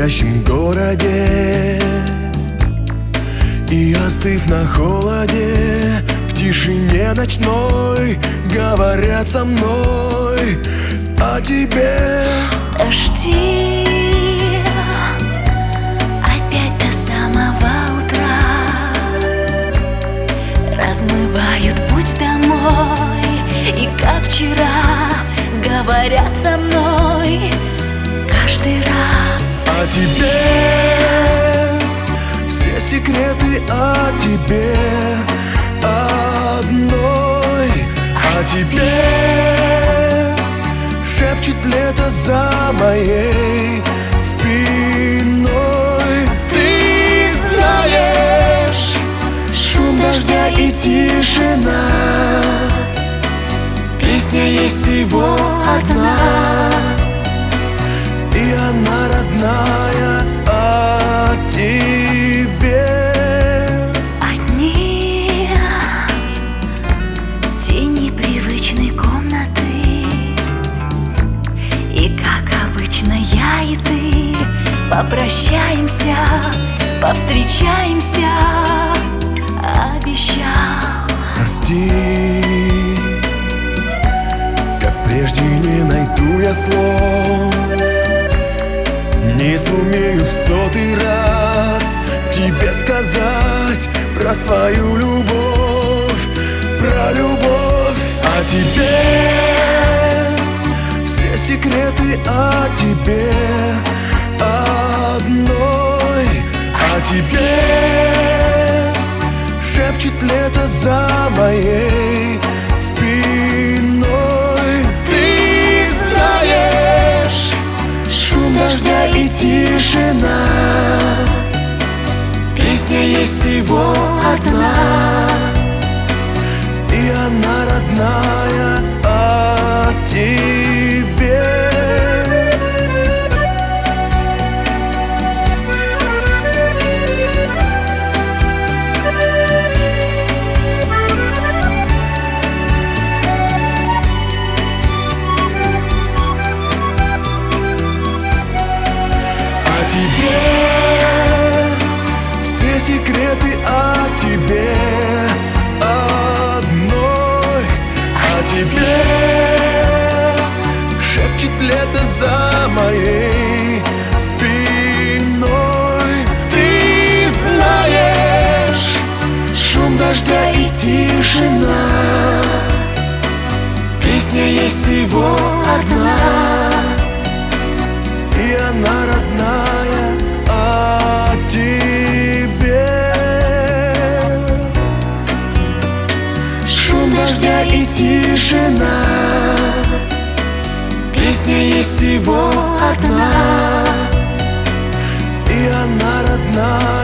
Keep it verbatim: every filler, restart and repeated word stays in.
спящем городе, и остыв на холоде, в тишине ночной говорят со мной о тебе. Дожди опять до самого утра размывают путь домой, и как вчера говорят со мной каждый раз о тебе. Все секреты о тебе одной, о тебе шепчет лето за моей спиной. Ты знаешь, шум дождя и тишина, песня есть всего одна, и она родная о тебе. Одни тени привычной комнаты, и как обычно я и ты попрощаемся, повстречаемся, обещал. Прости, как прежде не найду я слов, не сумею в сотый раз тебе сказать про свою любовь, про любовь о тебе. Все секреты о тебе одной, о тебе шепчет лето за моей спиной. Ты знаешь, шум дождя и тишина, песня есть всего одна, и она родная о тебе. О тебе, все секреты о тебе одной, о тебе шепчет лето за моей спиной. Ты знаешь, шум дождя и тишина, песня есть всего одна, и она родная о тебе. Шум дождя и тишина, песня есть всего одна, и она родная.